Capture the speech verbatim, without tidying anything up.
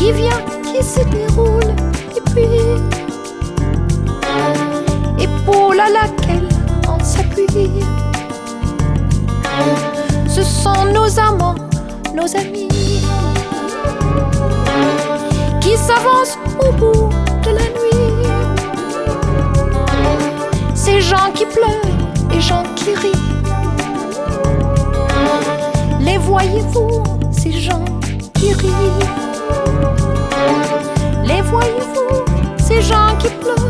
qui vient, qui se déroule, et puis épaule à laquelle on s'appuie. Ce sont nos amants, nos amis, qui s'avancent au bout de la nuit. Ces gens qui pleurent et gens qui rient. Les voyez-vous, ces gens qui rient? Les voyez-vous, ces gens qui pleurent